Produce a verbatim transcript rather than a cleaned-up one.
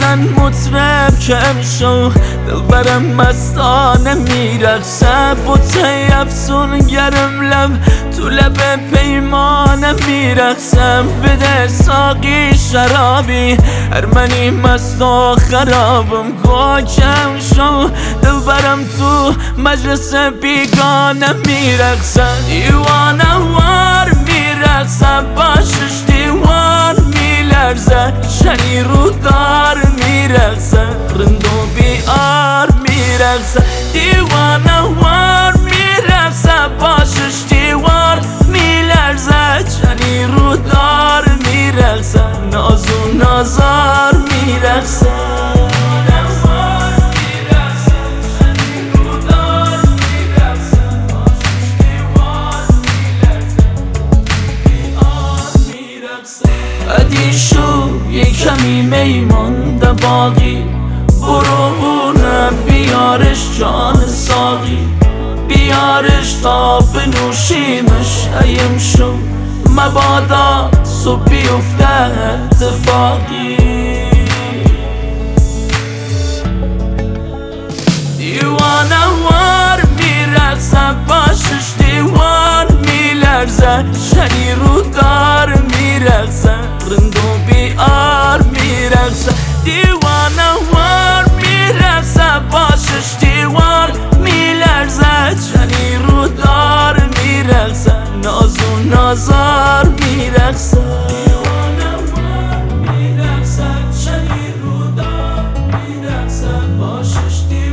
بزن مطرب کم شو، دلبرم مستانه میرقصه، بوته افسون گرم لب تو لب پیمانه میرقصم. بده ساقی شرابی ارمنی مست و خرابم، گو کم شو دلبرم تو مجلس بیگانه میرقصه. دیوانه وار میرقصه باشش دیوار میلرزه، شنی رو دار میرقصه رند و بیار میرقصه. دیوانه وار میرقصه باشش دیوار میلرزه، شنی رو دار میرقصه ناز و نازار میرقصه. ادیشو یه کمی میمانده باقی، برو بیارش جان ساقی، بیارش تا بنوشیمش ایم شو، مبادا صبح بیفته اتفاقی. دیوانه وار میرقصه باشش دیوار میلرزه، شنی رو دار میرقصه رند و بیار میرقصه. دیوانه وار میرقصه باشش دیوار میلرزه، شنی رو دار میرقصه ناز و نازار میرقصه. دیوانه وار میرقصه شنی رو دار میرقصه باشش دیوار